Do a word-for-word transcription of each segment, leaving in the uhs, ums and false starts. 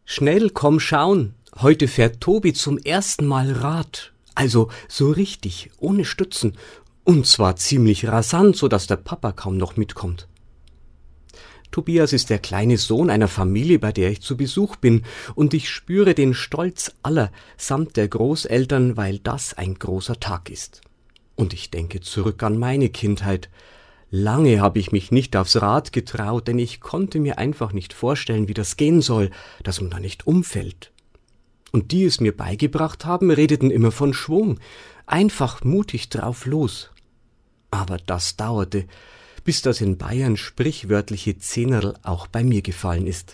Schnell, komm schauen, heute fährt Tobi zum ersten Mal Rad. Also so richtig, ohne Stützen. Und zwar ziemlich rasant, so dass der Papa kaum noch mitkommt. Tobias ist der kleine Sohn einer Familie, bei der ich zu Besuch bin, und ich spüre den Stolz aller samt der Großeltern, weil das ein großer Tag ist. Und ich denke zurück an meine Kindheit. Lange habe ich mich nicht aufs Rad getraut, denn ich konnte mir einfach nicht vorstellen, wie das gehen soll, dass man da nicht umfällt. Und die es mir beigebracht haben, redeten immer von Schwung, einfach mutig drauf los. Aber das dauerte, bis das in Bayern sprichwörtliche Zehnerl auch bei mir gefallen ist.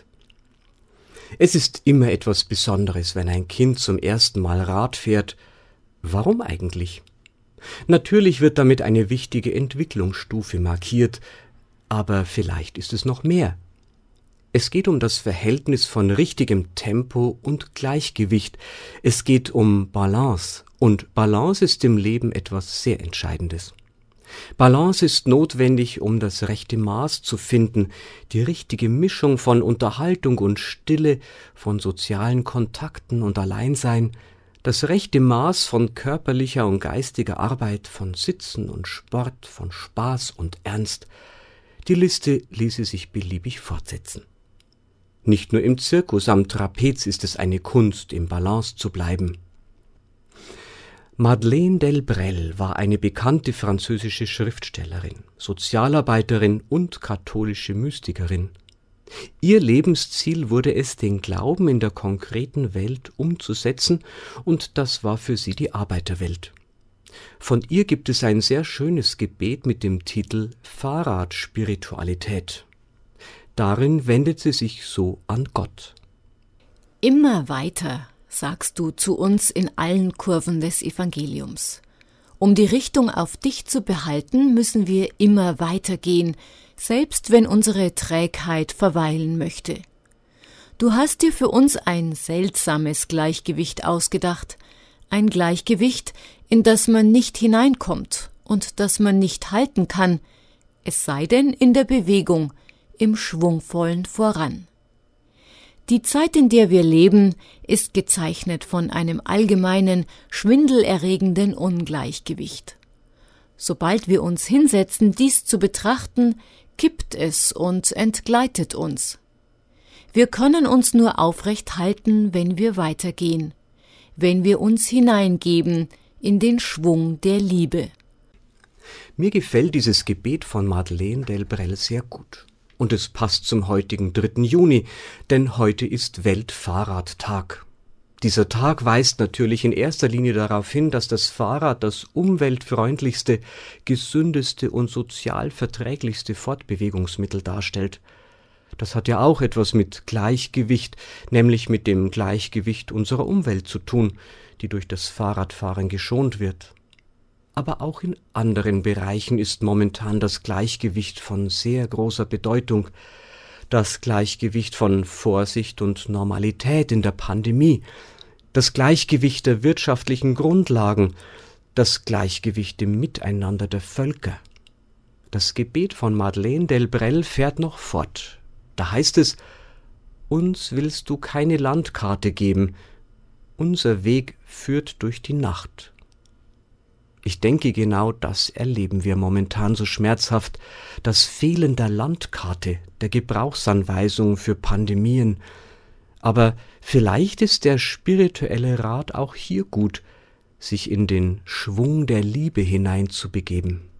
Es ist immer etwas Besonderes, wenn ein Kind zum ersten Mal Rad fährt. Warum eigentlich? Natürlich wird damit eine wichtige Entwicklungsstufe markiert, aber vielleicht ist es noch mehr. Es geht um das Verhältnis von richtigem Tempo und Gleichgewicht. Es geht um Balance, und Balance ist im Leben etwas sehr Entscheidendes. Balance ist notwendig, um das rechte Maß zu finden, die richtige Mischung von Unterhaltung und Stille, von sozialen Kontakten und Alleinsein, das rechte Maß von körperlicher und geistiger Arbeit, von Sitzen und Sport, von Spaß und Ernst. Die Liste ließe sich beliebig fortsetzen. Nicht nur im Zirkus, am Trapez ist es eine Kunst, im Balance zu bleiben. Madeleine Delbrel war eine bekannte französische Schriftstellerin, Sozialarbeiterin und katholische Mystikerin. Ihr Lebensziel wurde es, den Glauben in der konkreten Welt umzusetzen, und das war für sie die Arbeiterwelt. Von ihr gibt es ein sehr schönes Gebet mit dem Titel Fahrradspiritualität. Darin wendet sie sich so an Gott. Immer weiter, sagst du zu uns in allen Kurven des Evangeliums. Um die Richtung auf dich zu behalten, müssen wir immer weitergehen, selbst wenn unsere Trägheit verweilen möchte. Du hast dir für uns ein seltsames Gleichgewicht ausgedacht, ein Gleichgewicht, in das man nicht hineinkommt und das man nicht halten kann, es sei denn in der Bewegung, im schwungvollen Voran. Die Zeit, in der wir leben, ist gezeichnet von einem allgemeinen, schwindelerregenden Ungleichgewicht. Sobald wir uns hinsetzen, dies zu betrachten, kippt es und entgleitet uns. Wir können uns nur aufrecht halten, wenn wir weitergehen, wenn wir uns hineingeben in den Schwung der Liebe. Mir gefällt dieses Gebet von Madeleine Delbrel sehr gut. Und es passt zum heutigen dritten Juni, denn heute ist Weltfahrradtag. Dieser Tag weist natürlich in erster Linie darauf hin, dass das Fahrrad das umweltfreundlichste, gesündeste und sozial verträglichste Fortbewegungsmittel darstellt. Das hat ja auch etwas mit Gleichgewicht, nämlich mit dem Gleichgewicht unserer Umwelt zu tun, die durch das Fahrradfahren geschont wird. Aber auch in anderen Bereichen ist momentan das Gleichgewicht von sehr großer Bedeutung. Das Gleichgewicht von Vorsicht und Normalität in der Pandemie, das Gleichgewicht der wirtschaftlichen Grundlagen, das Gleichgewicht im Miteinander der Völker. Das Gebet von Madeleine Delbrel fährt noch fort. Da heißt es: Uns willst du keine Landkarte geben, unser Weg führt durch die Nacht. Ich denke, genau das erleben wir momentan so schmerzhaft, das Fehlen der Landkarte, der Gebrauchsanweisung für Pandemien. Aber vielleicht ist der spirituelle Rat auch hier gut, sich in den Schwung der Liebe hineinzubegeben.